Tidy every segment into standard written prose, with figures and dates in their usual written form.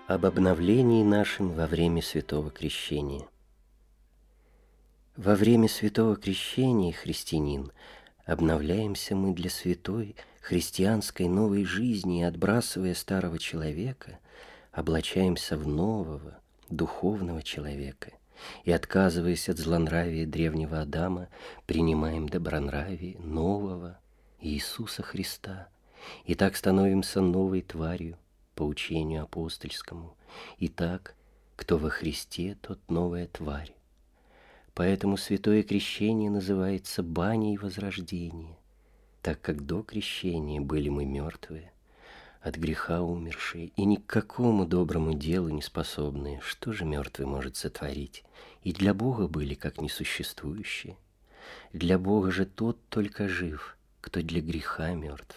Об обновлении нашем во время Святого Крещения. Во время Святого Крещения, христианин, обновляемся мы для святой христианской новой жизни и, отбрасывая старого человека, облачаемся в нового, духовного человека и, отказываясь от злонравия древнего Адама, принимаем добронравие нового Иисуса Христа, и так становимся новой тварью по учению апостольскому. Итак, кто во Христе, тот новая тварь. Поэтому святое крещение называется баней возрождения, так как до крещения были мы мертвые, от греха умершие и ни к какому доброму делу не способные. Что же мертвый может сотворить? И для Бога были как несуществующие. Для Бога же тот только жив, кто для греха мертв.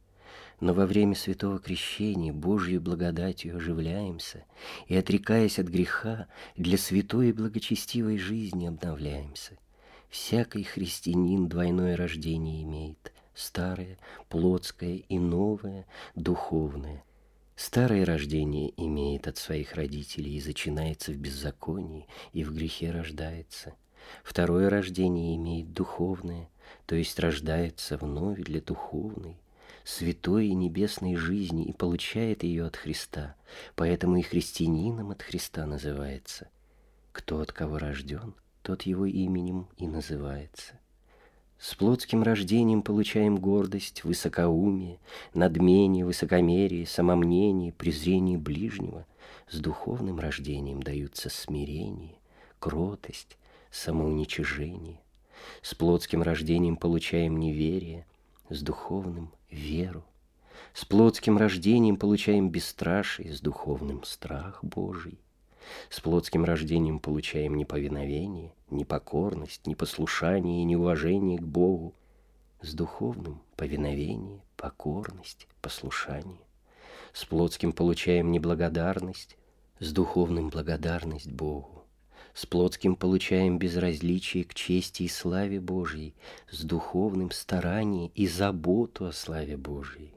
Но во время святого крещения Божьей благодатью оживляемся и, отрекаясь от греха, для святой и благочестивой жизни обновляемся. Всякий христианин двойное рождение имеет: старое, плотское, и новое, духовное. Старое рождение имеет от своих родителей и зачинается в беззаконии, и в грехе рождается. Второе рождение имеет духовное, то есть рождается вновь для духовной, святой и небесной жизни и получает ее от Христа, поэтому и христианином от Христа называется. Кто от кого рожден, тот его именем и называется. С плотским рождением получаем гордость, высокоумие, надмение, высокомерие, самомнение, презрение ближнего. С духовным рождением даются смирение, кротость, самоуничижение. С плотским рождением получаем неверие, с духовным – веру. С плотским рождением получаем бесстрашие, с духовным – страх Божий. С плотским рождением получаем неповиновение, непокорность, непослушание и неуважение к Богу. С духовным – повиновение, покорность, послушание. С плотским получаем неблагодарность, с духовным – благодарность Богу. С плотским получаем безразличие к чести и славе Божьей, с духовным – старание и заботу о славе Божьей.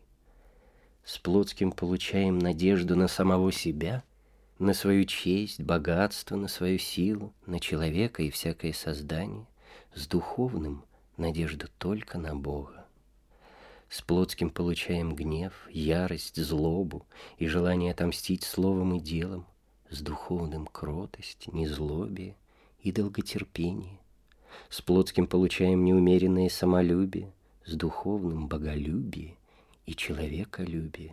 С плотским получаем надежду на самого себя, на свою честь, богатство, на свою силу, на человека и всякое создание. С духовным – надежду только на Бога. С плотским получаем гнев, ярость, злобу и желание отомстить словом и делом. С духовным – кротость, незлобие и долготерпение. С плотским получаем неумеренное самолюбие, с духовным – боголюбие и человеколюбие.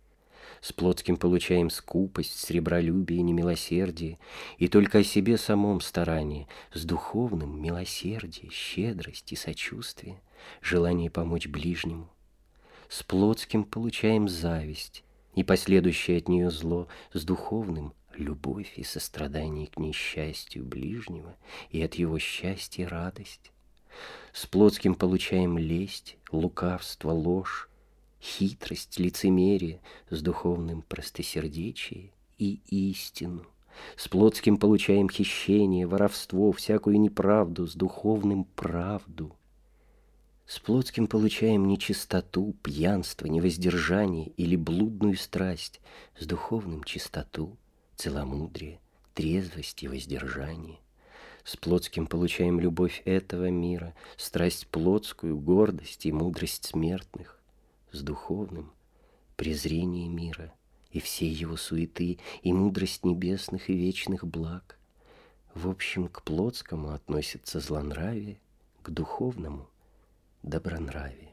С плотским получаем скупость, сребролюбие, немилосердие и только о себе самом старание, с духовным – милосердие, щедрость и сочувствие, желание помочь ближнему. С плотским получаем зависть и последующее от нее зло, с духовным – любовь и сострадание к несчастью ближнего и от его счастья радость. С плотским получаем лесть, лукавство, ложь, хитрость, лицемерие, с духовным – простосердечие и истину. С плотским получаем хищение, воровство, всякую неправду, с духовным – правду. С плотским получаем нечистоту, пьянство, невоздержание или блудную страсть, с духовным – чистоту, целомудрие, трезвость и воздержание. С плотским получаем любовь этого мира, страсть плотскую, гордость и мудрость смертных. С духовным – презрение мира и всей его суеты, и мудрость небесных и вечных благ. В общем, к плотскому относится злонравие, к духовному – добронравие.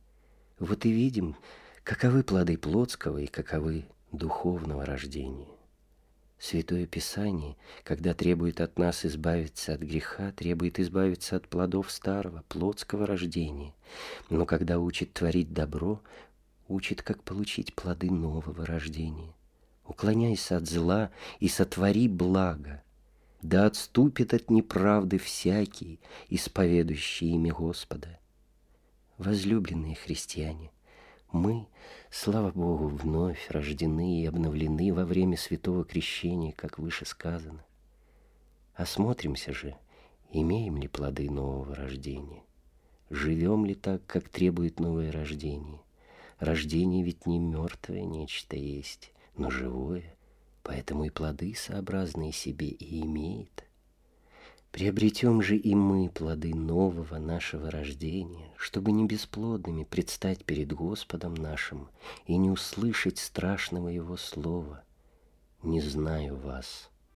Вот и видим, каковы плоды плотского и каковы духовного рождения. Святое Писание, когда требует от нас избавиться от греха, требует избавиться от плодов старого, плотского рождения. Но когда учит творить добро, учит, как получить плоды нового рождения. Уклоняйся от зла и сотвори благо, да отступит от неправды всякий, исповедующий имя Господа. Возлюбленные христиане, мы, слава Богу, вновь рождены и обновлены во время святого крещения, как выше сказано. Осмотримся же, имеем ли плоды нового рождения, живем ли так, как требует новое рождение. Рождение ведь не мертвое нечто есть, но живое, поэтому и плоды сообразные себе и имеет. Приобретем же и мы плоды нового нашего рождения, чтобы не бесплодными предстать перед Господом нашим и не услышать страшного Его слова: «Не знаю вас».